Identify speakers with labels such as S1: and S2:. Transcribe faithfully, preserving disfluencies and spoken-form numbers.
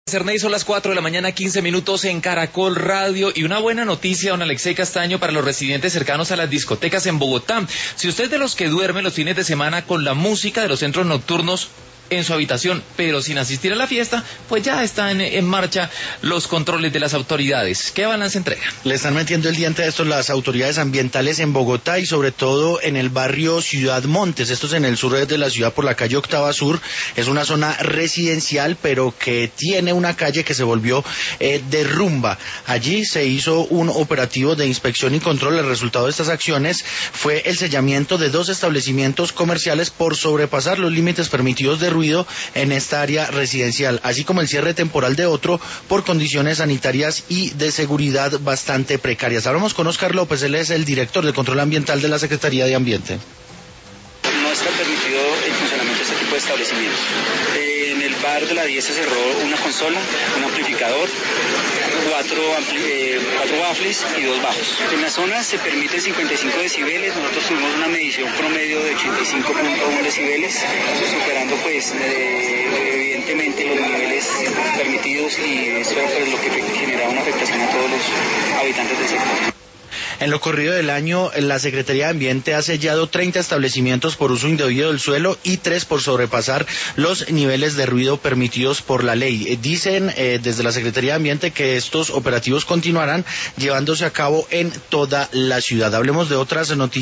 S1: Cerney, son las cuatro de la mañana, quince minutos en Caracol Radio, y una buena noticia, don Alexei Castaño, para los residentes cercanos a las discotecas en Bogotá. Si usted es de los que duerme los fines de semana con la música de los centros nocturnos en su habitación, pero sin asistir a la fiesta, pues ya están en marcha los controles de las autoridades. ¿Qué balance entrega?
S2: Le están metiendo el diente a esto las autoridades ambientales en Bogotá y sobre todo en el barrio Ciudad Montes. Esto es en el sur de la ciudad por la calle Octava Sur. Es una zona residencial, pero que tiene una calle que se volvió eh, de rumba. Allí se hizo un operativo de inspección y control. El resultado de estas acciones fue el sellamiento de dos establecimientos comerciales por sobrepasar los límites permitidos de ruido en esta área residencial, así como el cierre temporal de otro por condiciones sanitarias y de seguridad bastante precarias. Hablamos con Oscar López, él es el director de Control Ambiental de la Secretaría de Ambiente.
S3: No está permitido el funcionamiento de este tipo de establecimientos. Eh, en el bar de la diez se cerró una consola, un amplificador, cuatro, ampli eh, cuatro baffles y dos bajos. En la zona se permiten cincuenta y cinco decibeles, nosotros tuvimos una medición promedio de ochenta y cinco punto uno decibeles, superando pues eh, evidentemente los niveles permitidos, y eso es lo que genera una afectación a todos los habitantes del sector.
S2: En lo corrido del año, la Secretaría de Ambiente ha sellado treinta establecimientos por uso indebido del suelo y tres por sobrepasar los niveles de ruido permitidos por la ley. Dicen eh, desde la Secretaría de Ambiente que estos operativos continuarán llevándose a cabo en toda la ciudad. Hablemos de otras noticias.